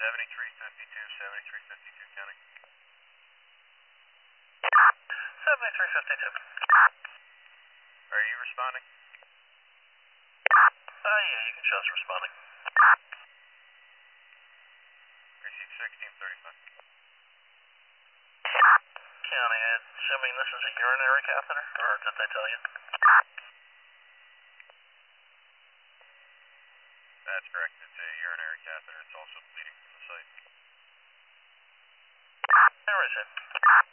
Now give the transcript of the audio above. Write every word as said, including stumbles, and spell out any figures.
seventy-three fifty-two, seventy-three fifty-two, counting. seventy-three fifty-two. Are you responding? Uh, yeah, you can show us responding. Receive sixteen thirty-five. County, assuming this is a urinary catheter, or did they tell you? That's correct. It's a urinary catheter. It's also bleeding from the site. Where is it?